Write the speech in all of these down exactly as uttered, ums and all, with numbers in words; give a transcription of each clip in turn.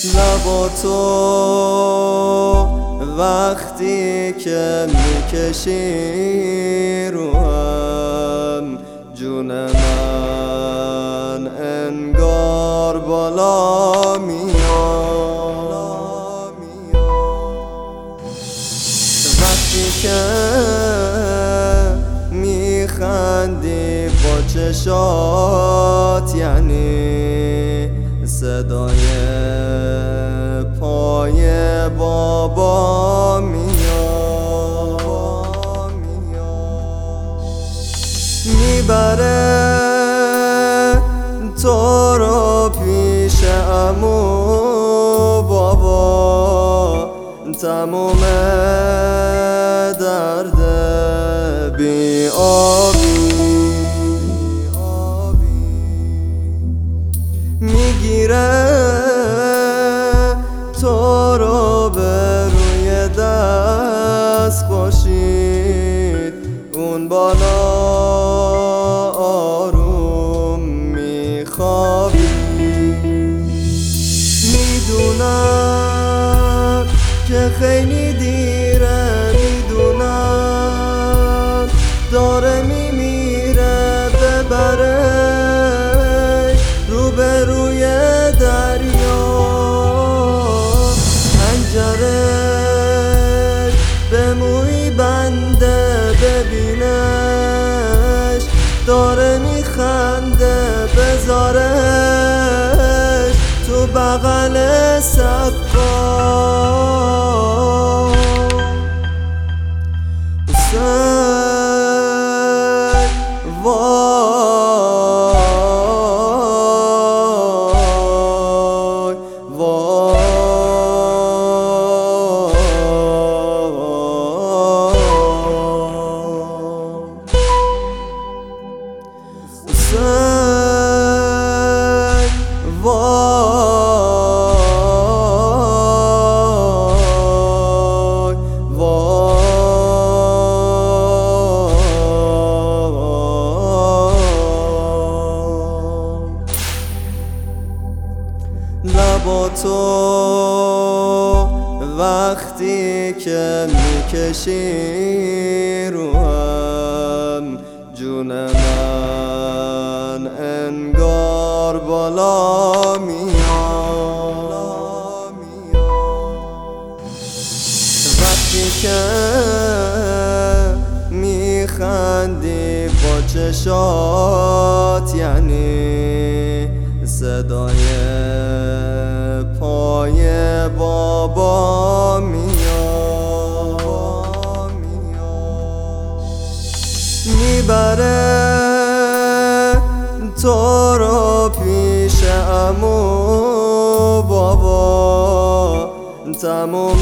لبا تو وقتی که میکشی رو هم جون من انگار بالا میاد. وقتی که میخندی با چشات یعنی صدای پای بابا میاد. میبره تو رو پیش عمو بابا، تموم درد بی آبی میگیره تو رو به روی دست باشید، اون بالا آروم میخوابی. میدونم که خیلی دیره، میدونم داره میمیره، ببره رو به روی دریا. پنجره به موی بنده، ببینش داره میخنده، بذارش تو بغل سقا. حسین وای وای حسین وای لبا تو وقتی که میکشی رو هم جون من انگار بالا میاد. وقتی که میخندی با چشات یعنی صدای پای بابا میاد. میبره تو رو پیش عمو بابا، تموم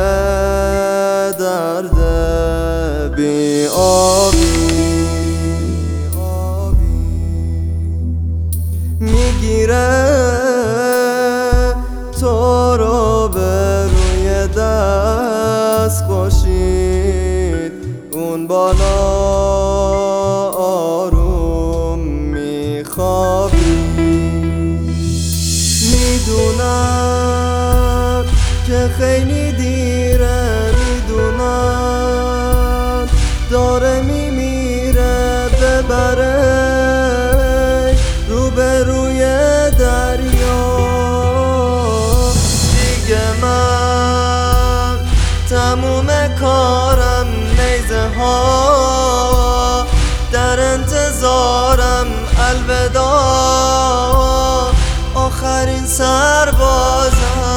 درد بی آبی میگیره تو رو به روی دست باشید، اون بالا آروم میخوابی. میدونم که خیلی دیره، میدونم داره میمیره، ببره رو به روی دریا. دیگه من تموم کارم، نیزه ها در انتظارم، الوداع آخرین سربازم.